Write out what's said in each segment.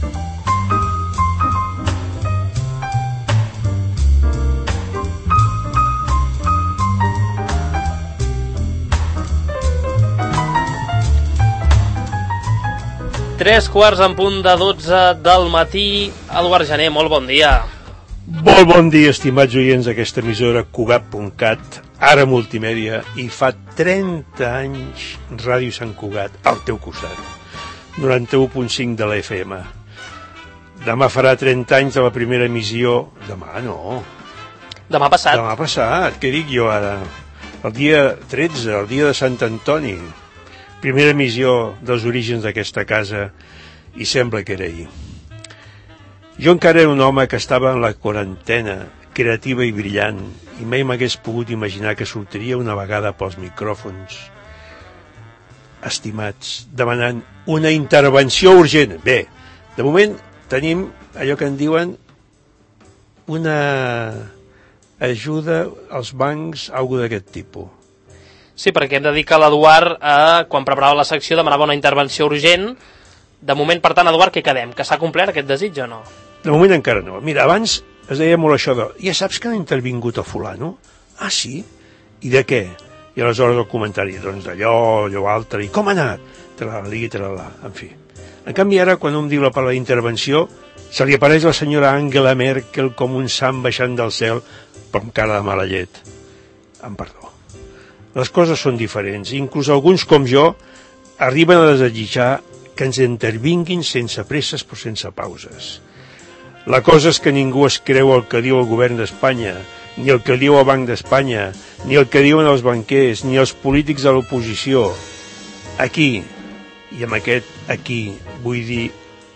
Tres quarts en punt de 12 del matí. Eduard Gené, molt bon dia. Molt bon dia, estimats oients d'aquesta emissora Cugat.cat, ara multimèdia, i fa 30 anys Ràdio Sant Cugat, al teu costat, 91.5 de la FM. Demà farà 30 anys de la primera emissió. Demà no. Demà passat. Demà passat, què dic jo ara? El dia 13, el dia de Sant Antoni. Primera emissió dels orígens d'aquesta casa, i sembla que era ahir. Jo encara era un home que estava en la quarantena, creativa i brillant, i mai m'hagués pogut imaginar que sortiria una vegada pels micròfons, estimats, demanant una intervenció urgent. Bé, de moment tenim allò que en diuen una ajuda als bancs, alguna d'aquest tipus. Sí, perquè hem de dir que l'Eduard, quan preparava la secció, demanava una intervenció urgent. De moment, per tant, Eduard, què quedem? Que s'ha complert aquest desig o no? De moment encara no. Mira, abans es deia molt això de... Ja saps que han intervingut a fulano? Ah, sí? I de què? I aleshores el comentari, doncs d'allò, allò altre, i com ha anat? Tralali, tralala, en fi. En canvi, ara, quan un diu la paraula d'intervenció, se li apareix la senyora Angela Merkel com un sant baixant del cel, però amb cara de mala llet. Em perdó. Les coses són diferents. Inclús alguns, com jo, arriben a desitjar que ens intervinguin sense presses però sense pauses. La cosa és que ningú es creu el que diu el govern d'Espanya, ni el que diu el Banc d'Espanya, ni el que diuen els banquers, ni els polítics de l'oposició. Aquí, i amb aquest aquí vull dir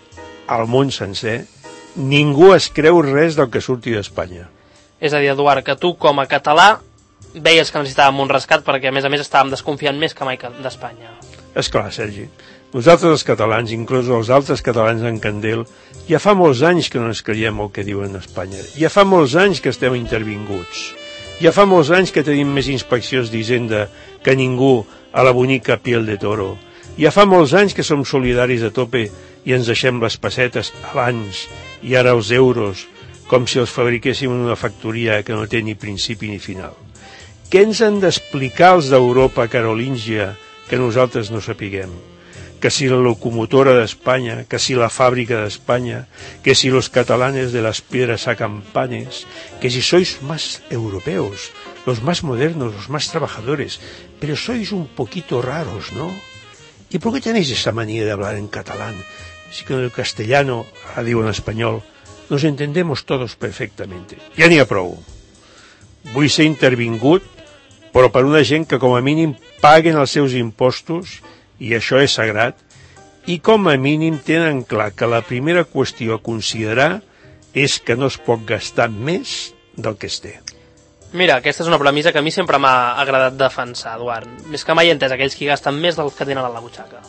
al món sencer, ningú es creu res del que surti d'Espanya. És a dir, Eduard, que tu com a català veies que necessitàvem un rescat perquè, a més estàvem desconfiant més que mai d'Espanya. És clar, Sergi. Nosaltres els catalans, inclús els altres catalans en candel, ja fa molts anys que no ens creiem el que diuen a Espanya. Ja fa molts anys que estem intervinguts. Ja fa molts anys que tenim més inspeccions d'Hisenda que ningú a la bonica piel de toro. Ja fa molts anys que som solidaris a tope i ens deixem les pessetes abans i ara els euros, com si els fabriquéssim en una factoria que no té ni principi ni final. Què ens han d'explicar els d'Europa carolíngia que nosaltres no sapiguem? Que si la locomotora d'Espanya, que si la fàbrica d'Espanya, que si los catalanes de las piedras sacan panes, que si sois más europeos, los más modernos, los más trabajadores, pero sois un poquito raros, ¿no? ¿Y por qué tenéis esa manía de hablar en catalán? Si con el castellano, ahora digo en español, nos entendemos todos perfectamente. Ja n'hi ha prou. Vull ser intervingut, però per una gent que com a mínim paguen els seus impostos, i això és sagrat, i com a mínim tenen clar que la primera qüestió a considerar és que no es pot gastar més del que es té. Mira, aquesta és una premissa que a mi sempre m'ha agradat defensar, Eduard. Més que mai he entès aquells que gasten més del que tenen a la butxaca.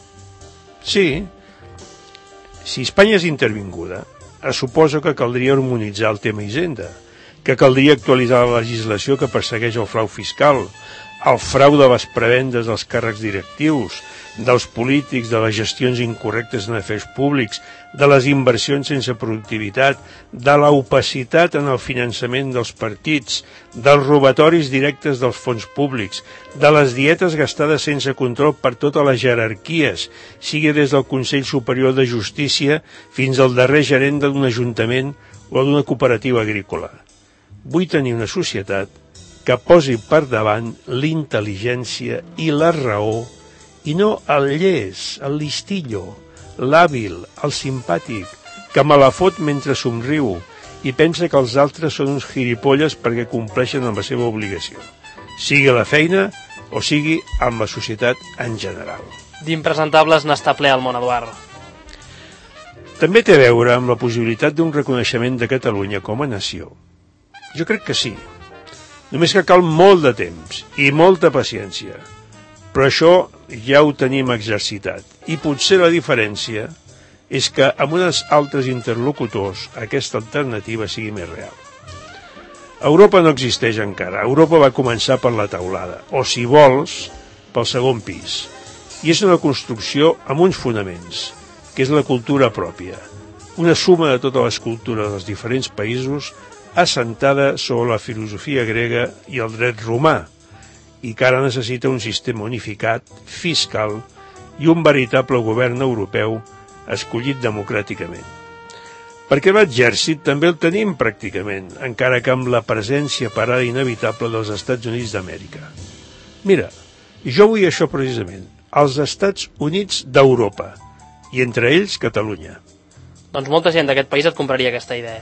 Sí, si Espanya és intervinguda, es suposa que caldria harmonitzar el tema Hisenda, que caldria actualitzar la legislació que persegueix el frau fiscal, el frau de les prebendes dels càrrecs directius, dels polítics, de les gestions incorrectes en afers públics, de les inversions sense productivitat, de l'opacitat en el finançament dels partits, dels robatoris directes dels fons públics, de les dietes gastades sense control per totes les jerarquies, sigui des del Consell Superior de Justícia fins al darrer gerent d'un ajuntament o d'una cooperativa agrícola. Vull tenir una societat que posi per davant l'intel·ligència i la raó i no el llest, el listillo, l'hàbil, el simpàtic, que me la fot mentre somriu i pensa que els altres són uns gilipolles perquè compleixen amb la seva obligació, sigui a la feina o sigui amb la societat en general. D'impresentables n'està ple el món, Eduard. També té a veure amb la possibilitat d'un reconeixement de Catalunya com a nació. Jo crec que sí. Només que cal molt de temps i molta paciència. Però això ja ho tenim exercitat. I potser la diferència és que amb uns altres interlocutors aquesta alternativa sigui més real. Europa no existeix encara. Europa va començar per la teulada, o si vols, pel segon pis. I és una construcció amb uns fonaments, que és la cultura pròpia. una suma de tota l'escultura dels diferents països assentada sobre la filosofia grega i el dret romà, i que ara necessita un sistema unificat, fiscal i un veritable govern europeu escollit democràticament. Perquè l'exèrcit també el tenim pràcticament, encara que amb la presència parada inevitable dels Estats Units d'Amèrica. Mira, jo vull això precisament, els Estats Units d'Europa, i entre ells Catalunya. Doncs molta gent d'aquest país et compraria aquesta idea.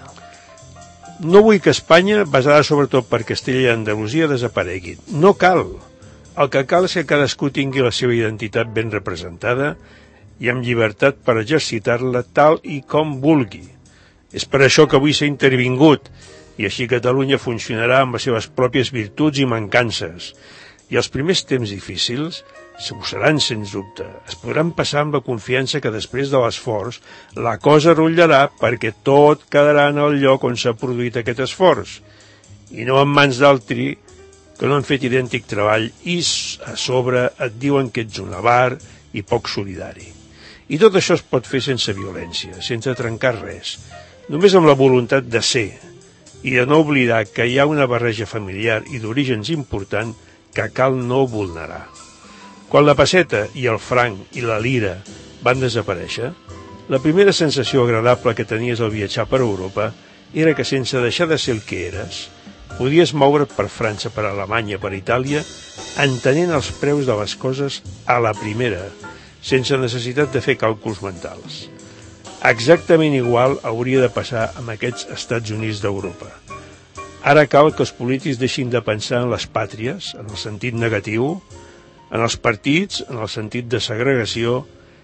No vull que Espanya, basada sobretot per Castella i Andalusia, desaparegui. No cal. El que cal és que cadascú tingui la seva identitat ben representada i amb llibertat per exercitar-la tal i com vulgui. És per això que avui s'ha intervingut, i així Catalunya funcionarà amb les seves pròpies virtuts i mancances. I els primers temps difícils ho seran, sens dubte. Es podran passar amb la confiança que després de l'esforç la cosa rutllarà perquè tot quedarà en el lloc on s'ha produït aquest esforç i no en mans d'altri que no han fet idèntic treball i a sobre et diuen que ets un avar i poc solidari. I tot això es pot fer sense violència, sense trencar res, només amb la voluntat de ser i de no oblidar que hi ha una barreja familiar i d'orígens important que cal no vulnerar. Quan la pesseta i el franc i la lira van desaparèixer, la primera sensació agradable que tenies al viatjar per Europa era que sense deixar de ser el que eres, podies moure't per França, per Alemanya, per Itàlia, entenent els preus de les coses a la primera, sense necessitat de fer càlculs mentals. Exactament igual hauria de passar amb aquests Estats Units d'Europa. Ara cal que els polítics deixin de pensar en les pàtries, en el sentit negatiu, en els partits, en el sentit de segregació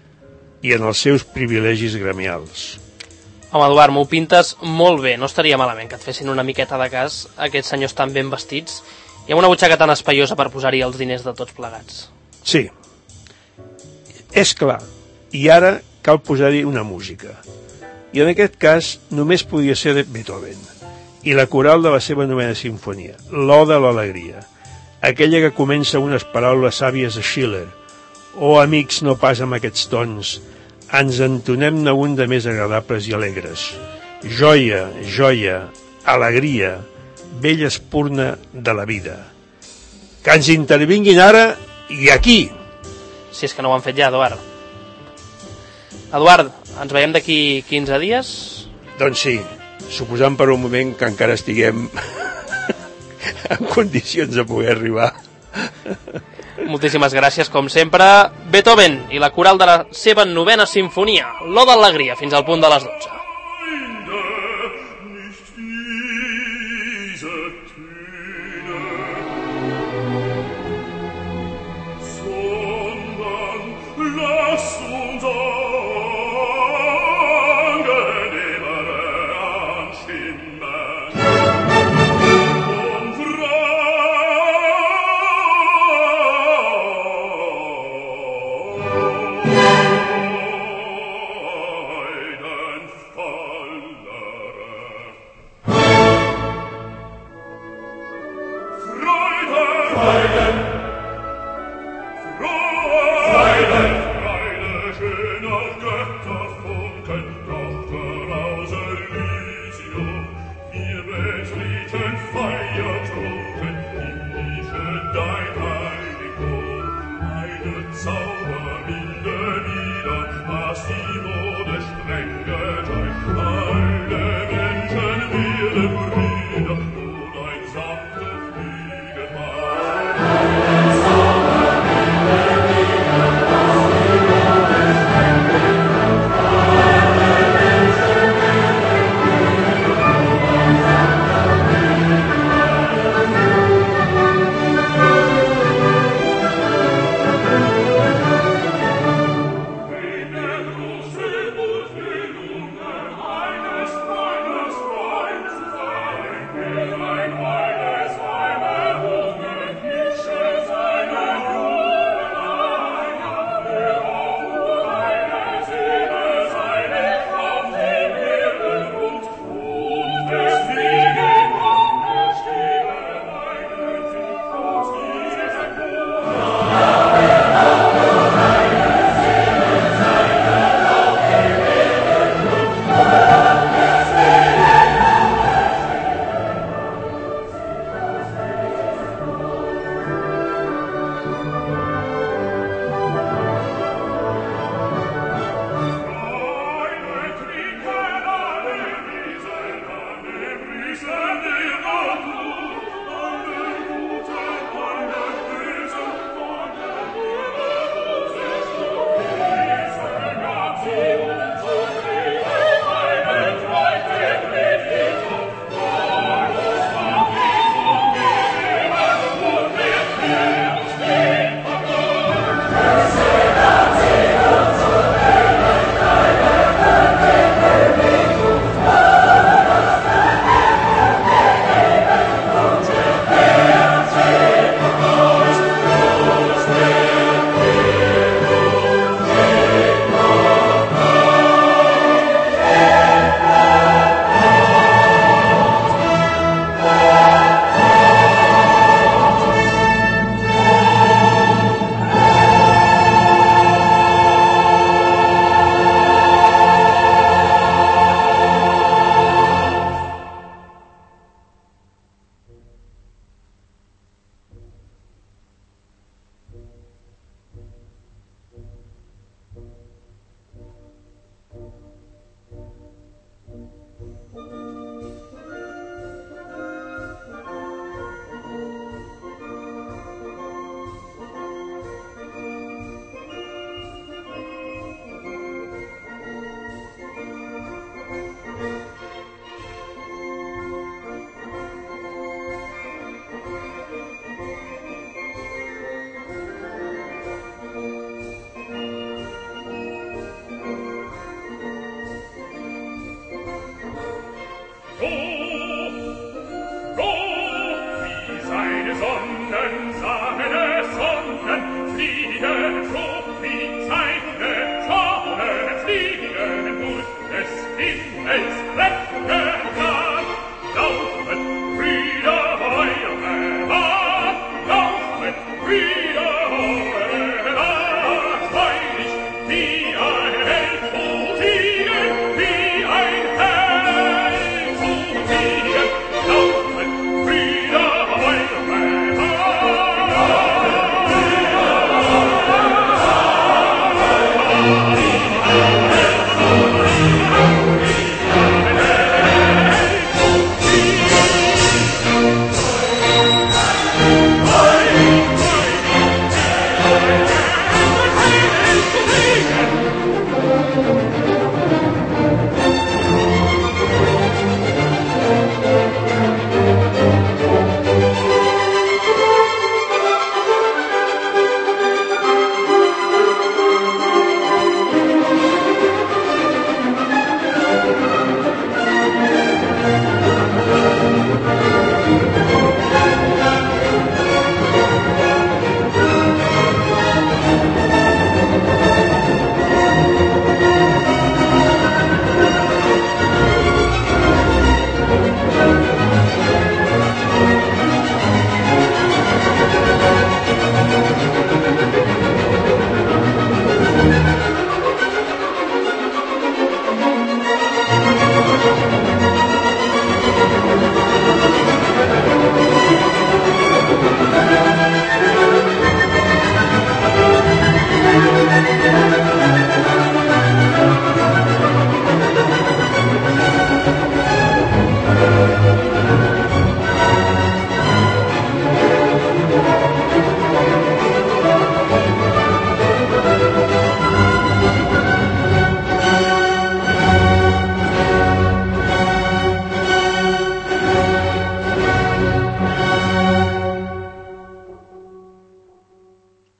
i en els seus privilegis gremials. Home, Eduard, m'ho pintes molt bé. No estaria malament que et fessin una miqueta de cas aquests senyors tan ben vestits i amb una butxaca tan espaiosa per posar-hi els diners de tots plegats. Sí, és clar. I ara cal posar-hi una música. I en aquest cas només podia ser de Beethoven i la coral de la seva novena sinfonia, l'Oda a l'Alegria, aquella que comença unes paraules sàvies de Schiller. Oh, amics, no pas amb aquests tons, ens entonem-ne un de més agradables i alegres. Joia, joia, alegria, bella espurna de la vida. Que ens intervinguin ara i aquí! Si és que no ho han fet ja, Eduard. Eduard, ens veiem d'aquí 15 dies? Doncs sí, suposant per un moment que encara estiguem en condicions de poder arribar. Moltíssimes gràcies, com sempre. Beethoven i la coral de la seva novena sinfonia, l'Oda a l'Alegria, fins al punt de les 12.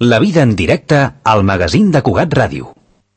La vida en directe al magazín de Cugat Ràdio.